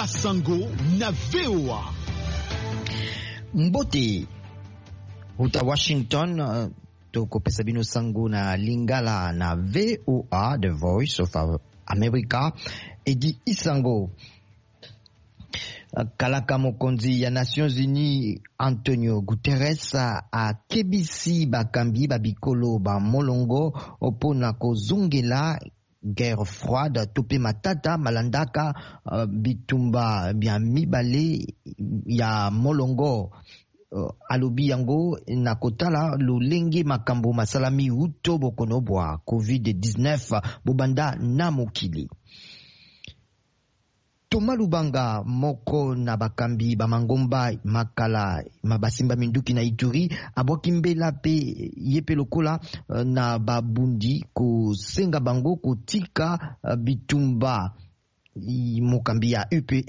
Basango na VOA. Mbote uta Washington toko pesa bino sango na lingala na VOA, The Voice of America. Edi Isango kalaka mokonzi ya Nations Unies Antonio Guterres a kebisi bakambi babikolo ba molongo opona kozongela guerre froide tope matata malandaka bitumba bya mibale ya molongo. Alobi yango na kotala lolenge makambo masalami uto bokonobwa COVID-19 bobanda na mokili. Thomas Lubanga moko na bakambi bamangomba makala mabasimba minduki na Ituri abwaki mbela pe yepe lokola na babundi kosenga bango kotika bitumba mokambi ya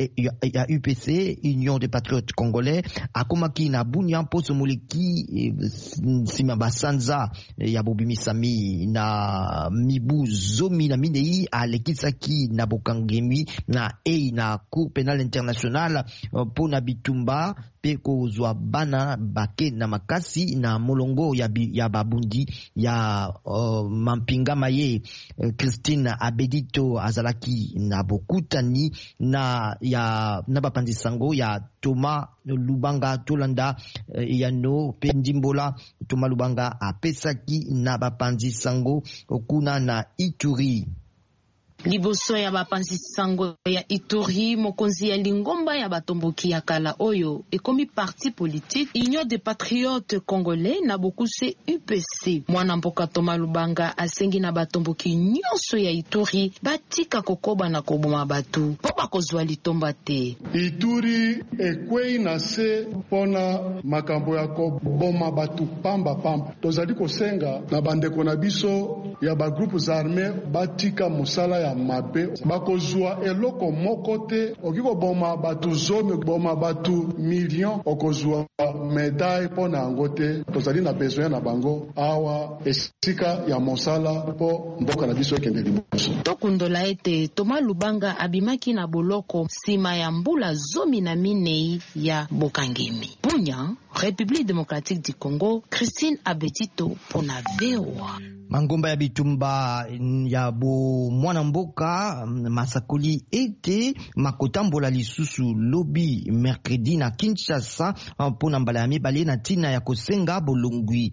UPC, Union des Patriotes Congolais, akomaki na bunya mposo moleki sima basanza ya bobimisami na mibu zomi na minei alekisaki na bokangemi na na Cour pénale internationale pona bitumba pe kozwa bana bake na makasi na molongo ya babundi ya mampinga maye. Christine Abedito azalaki na bokutani na bapanzi sango ya Thomas Lubanga Tolanda yano pe ndimbola. Thomas Lubanga apesaki na bapanzi sango okuna na Ituri. Liboso ya bapanzi sango ya Ituri, mokonzi ya lingomba ya batomboki ya kala oyo ekomi parti politique Union des Patriotes Congolais na bokuse UPC. Mwana mboka Thomas Lubanga asengi na batomboki nyonso ya Ituri batika kokoba na koboma batu po bakozwa litomba te. Ituri ekwei na se pona makambo ya koboma batu pamba. Tozali kosenga na bandeko na biso ya ba groupes armés batika musala ya mabe bakozwa eloko moko te. Okiko boma batu zomi boma batu million okozwa medaille pona yango te. Tozali na besoin na bango awa esika ya mosala po mboka na biso ekende liboso. Tokundola ete Thomas Lubanga abimaki na boloko sima ya mbula zomi na minei ya bokangemi. Bunya, République démocratique du Congo, Christine Abetito pona VOA. Mangomba ya bitumba ya bo mwana mboka masakoli ete makotambola lisusu lobi mercredi na Kinshasa pona mbala ya mibale na tina ya kosenga bolongwi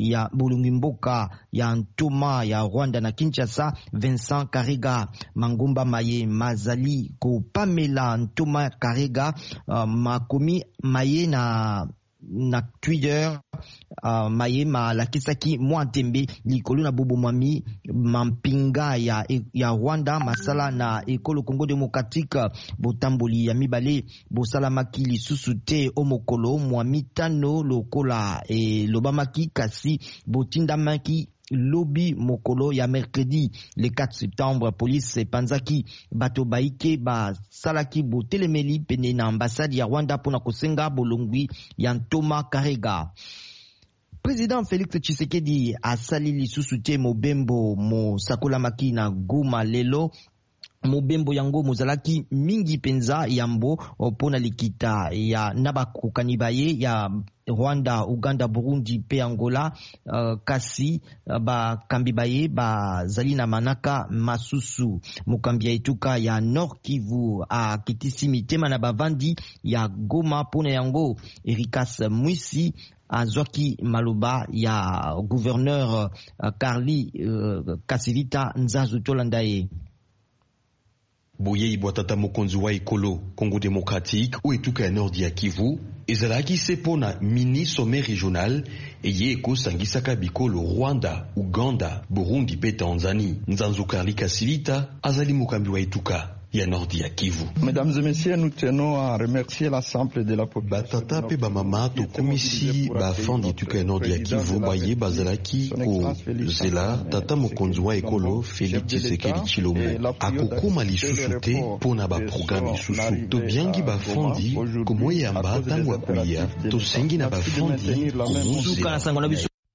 mboka ya Ntoma ya Rwanda na Kinshasa. Vincent Karega Mangomba maye mazali ko Pamela Ntoma Karega makomi maye na Twitter maye malakisaki mwantembe likolo na bobo mami mampinga ya Rwanda masala na ekolo Congo démocratique botamboli ya mibale bosalamaki lisusu te omokolo mwamitano lokola lobamaki kasi botindamaki lobi mokolo ya mercredi le 4 septembre. Police panzaki bato baike basalaki botelemeli pene na ambassade ya Rwanda pona kosenga bolongwi ya Ntoma Karega. Président Félix Tshisekedi asali lisusu te mobembo mosakolamaki na Goma lelo. Mobembo yango mozalaki mingi penza yambo pona likita ya nabakokani baye ya Rwanda, Uganda, Burundi pe Angola. Kasi bakambi baye bazali na manaka masusu. Mokambi ya etuka ya Nord Kivu akitisi mitema na bavandi ya Goma pona yango. Erikas Mwisi azwaki maloba ya gouverneur Carly Kasivita Nzazu Tolandaye. Boye ibwatata mokonzi wa ekolo Congo démocratique ou etuka ya Nord ya Kivu ezalaki sepona mini sommet régional eye ekosangisaka bikolo Rwanda, Uganda, Burundi pe Tanzanie. Nzanzu Karli Kasivita azali mokambi wa etuka ya Nord ya Kivu. Mesdames et messieurs, nous tenons à remercier l'ensemble de la population. Batata pe bamama to komisi ba fandi etuka ya Nord ya Kivu baye bazalaki ko zela tata mokonzi wa ekolo Félix Tshisekedi Tshilombo akokoma lisusu te pona ba programme lisusu to biangi ba fandi komoyamba tango akuya to sengi na ba fandi kumuzuka na sango na biso